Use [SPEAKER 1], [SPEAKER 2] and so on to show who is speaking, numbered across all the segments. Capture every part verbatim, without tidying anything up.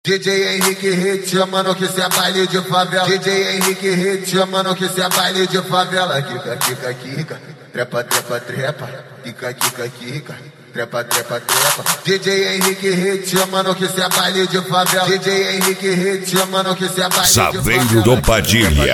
[SPEAKER 1] D J Henrique Hit, mano, que cê é baile de favela. D J Henrique Hit, mano, que cê é baile de favela. Kika, kika, kika, trepa, trepa, trepa. Kika, kika, kika, trepa, trepa, trepa. D J Henrique Hit, mano, que cê é baile de favela. D J Henrique Hit, mano, que cê é baile de favela.
[SPEAKER 2] Saveiro do Padilha.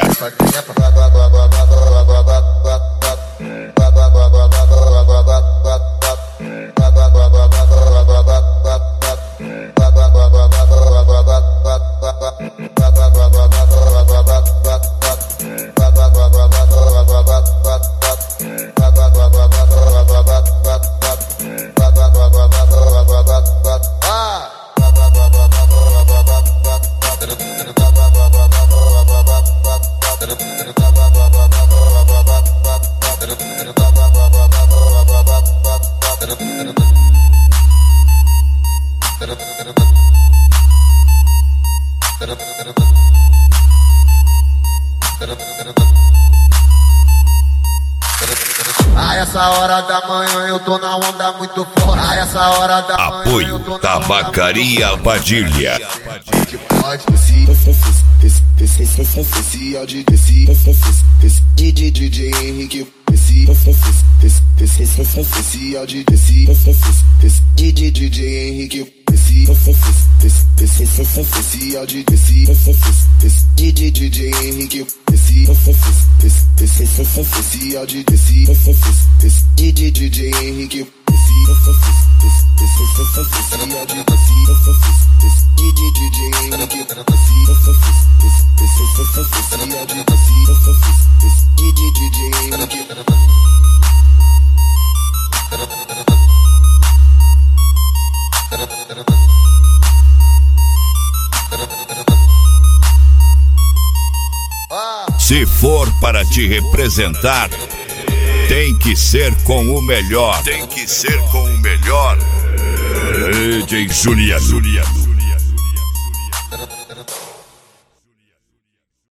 [SPEAKER 1] A essa hora da manhã eu tô na onda muito forte. A essa hora da manhã
[SPEAKER 2] Apoio
[SPEAKER 1] eu tô na
[SPEAKER 2] Tabacaria Padilha.
[SPEAKER 3] Especial de D J Henrique. Especial de D J Henrique. Especial de D J Henrique. Especial de D J Henrique.
[SPEAKER 2] Se for para te representar, tem que ser com o melhor. Tem que ser com o melhor. D J Juliano.